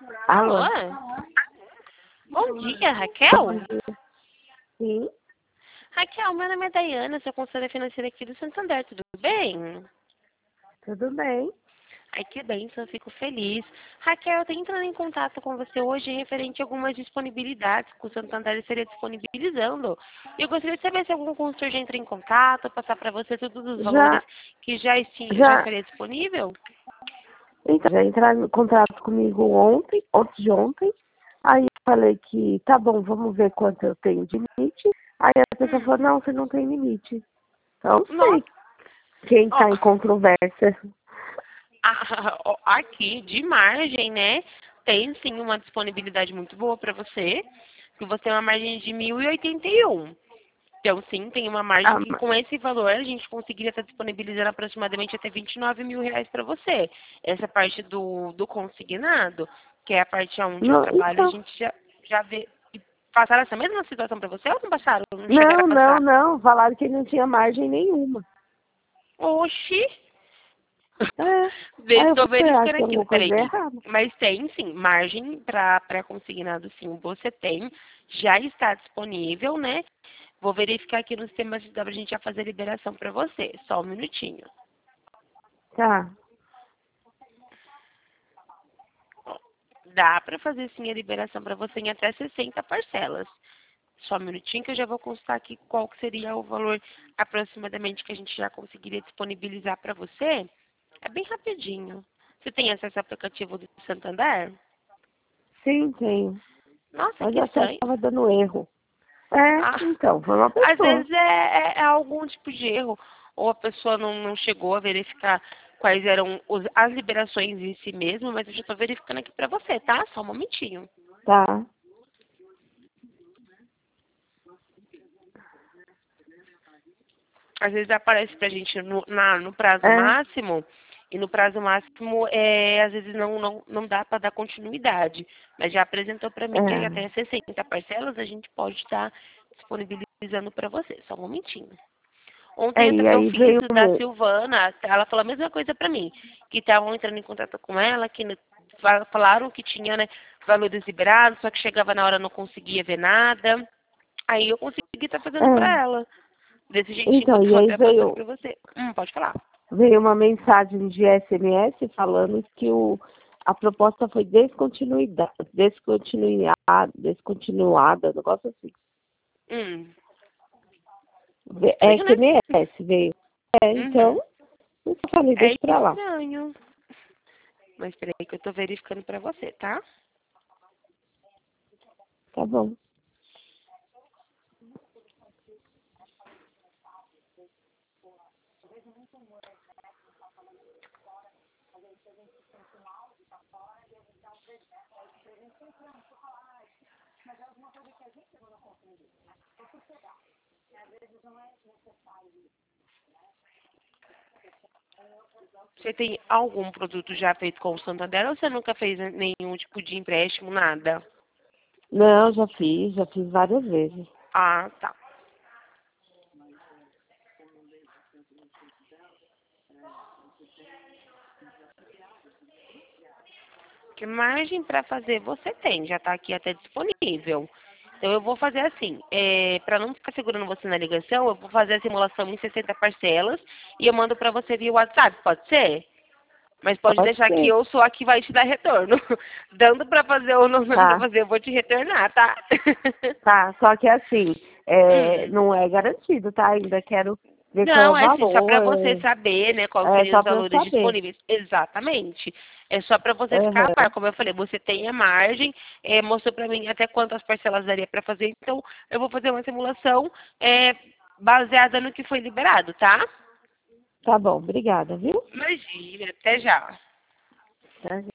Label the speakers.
Speaker 1: Alô?
Speaker 2: Alô? Bom dia, Raquel?
Speaker 1: Bom dia. Sim,
Speaker 2: Raquel, meu nome é Daiana, sou consultora financeira aqui do Santander, tudo bem?
Speaker 1: tudo bem.
Speaker 2: Ai, que bênção, eu fico feliz. Raquel, eu tô entrando em contato com você hoje referente a algumas disponibilidades que o Santander estaria disponibilizando. E eu gostaria de saber se algum consultor já entrou em contato, passar para você todos os valores
Speaker 1: Já,
Speaker 2: que já
Speaker 1: já,
Speaker 2: estaria disponível?
Speaker 1: então, já entraram em contato comigo ontem, antes de ontem. Aí eu falei que tá bom, vamos ver quanto eu tenho de limite. Aí a pessoa falou, não, você não tem limite. Então não sei
Speaker 2: Nossa,
Speaker 1: quem
Speaker 2: ó,
Speaker 1: tá em controvérsia.
Speaker 2: ó, aqui de margem, né? Tem sim uma disponibilidade muito boa para você, que você tem uma margem de 1.081. Então, sim, tem uma margem
Speaker 1: Ah,
Speaker 2: que com esse valor a gente conseguiria estar disponibilizando aproximadamente até R$ 29 mil para você. Essa parte do consignado, que é a parte onde eu
Speaker 1: não,
Speaker 2: trabalho, a
Speaker 1: então,
Speaker 2: gente já vê. E passaram essa mesma situação para você ou não passaram? Não chegaram
Speaker 1: não,
Speaker 2: a
Speaker 1: não,
Speaker 2: passar?
Speaker 1: não. Falaram que não tinha margem nenhuma.
Speaker 2: Oxi!
Speaker 1: É. Aí eu
Speaker 2: Estou
Speaker 1: falei, acho
Speaker 2: verificando
Speaker 1: que tem
Speaker 2: aqui,
Speaker 1: alguma
Speaker 2: peraí.
Speaker 1: coisa errada.
Speaker 2: Mas tem sim, margem para consignado sim, você tem, já está disponível, né? Vou verificar aqui no sistema se dá pra gente já fazer a liberação para você. Só um minutinho.
Speaker 1: Tá.
Speaker 2: Dá para fazer sim a liberação para você em até 60 parcelas. Só um minutinho que eu já vou consultar aqui qual que seria o valor aproximadamente que a gente já conseguiria disponibilizar para você. É bem rapidinho. Você tem acesso ao aplicativo do Santander?
Speaker 1: Sim, tenho.
Speaker 2: Nossa,
Speaker 1: Mas
Speaker 2: que
Speaker 1: eu achava que
Speaker 2: estranho.
Speaker 1: estava dando erro. É,
Speaker 2: Ah,
Speaker 1: então, foi uma
Speaker 2: às
Speaker 1: pessoa.
Speaker 2: vezes é algum tipo de erro. Ou a pessoa não chegou a verificar quais eram as liberações em si mesmo, mas eu já estou verificando aqui para você, tá? Só um momentinho.
Speaker 1: Tá.
Speaker 2: Às vezes aparece pra gente no prazo
Speaker 1: É,
Speaker 2: máximo, e no prazo máximo, às vezes não dá para dar continuidade. Mas já apresentou para mim que aí
Speaker 1: é.
Speaker 2: até 60 parcelas a gente pode estar disponibilizando para você. Só um momentinho. Ontem
Speaker 1: E
Speaker 2: até eu
Speaker 1: aí
Speaker 2: fiz
Speaker 1: veio.
Speaker 2: o da Silvana, ela falou a mesma coisa para mim, que estavam entrando em contato com ela, que falaram que tinha, né, valores liberados, só que chegava na hora não conseguia ver nada. Aí eu consegui estar fazendo para
Speaker 1: É.
Speaker 2: ela. Desse jeitinho que eu
Speaker 1: Então, e
Speaker 2: tô
Speaker 1: aí
Speaker 2: até passando
Speaker 1: veio,
Speaker 2: pra você. Pode falar.
Speaker 1: veio uma mensagem de SMS falando que a proposta foi descontinuada, um negócio assim.
Speaker 2: Estranho, né?
Speaker 1: SMS veio. É, então,
Speaker 2: Uhum.
Speaker 1: eu falei,
Speaker 2: É
Speaker 1: deixa pra lá.
Speaker 2: estranho. Mas peraí que eu tô verificando pra você, tá?
Speaker 1: Tá bom.
Speaker 2: Você tem algum produto já feito com o Santander ou você nunca fez nenhum tipo de empréstimo, nada?
Speaker 1: Não, já fiz várias vezes.
Speaker 2: Ah, tá. Que margem para fazer você tem, já tá aqui até disponível. Então eu vou fazer assim, para não ficar segurando você na ligação, eu vou fazer a simulação em 60 parcelas e eu mando para você via WhatsApp, pode ser? Mas pode
Speaker 1: Pode
Speaker 2: deixar que
Speaker 1: ser.
Speaker 2: eu sou a que vai te dar retorno. Dando para fazer ou não dando para
Speaker 1: Tá,
Speaker 2: fazer, eu vou te retornar, tá?
Speaker 1: tá. Só que assim,
Speaker 2: Hum.
Speaker 1: não é garantido, tá? Ainda quero ver qual é
Speaker 2: Não,
Speaker 1: o
Speaker 2: é assim, só para
Speaker 1: valor.
Speaker 2: você saber, né, quais
Speaker 1: É
Speaker 2: seriam
Speaker 1: só
Speaker 2: os
Speaker 1: pra eu
Speaker 2: valores
Speaker 1: saber.
Speaker 2: disponíveis. Exatamente. É só para você ficar a
Speaker 1: Aham.
Speaker 2: par. Como eu falei, você tem a margem, mostrou para mim até quantas parcelas daria para fazer. Então, eu vou fazer uma simulação baseada no que foi liberado, tá?
Speaker 1: Tá bom, obrigada, viu?
Speaker 2: Imagina, até já.
Speaker 1: Tá,